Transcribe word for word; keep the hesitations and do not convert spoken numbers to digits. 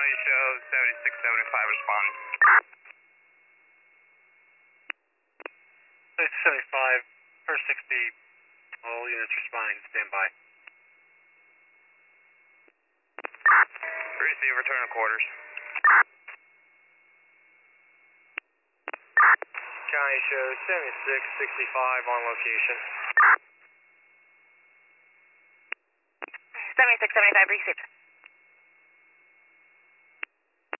County show seventy-six seventy-five respond. seventy-six seventy-five, per sixty, all units responding, stand by. Receive, return to quarters. County show seventy-six sixty-five on location. seventy-six seventy-five, receive.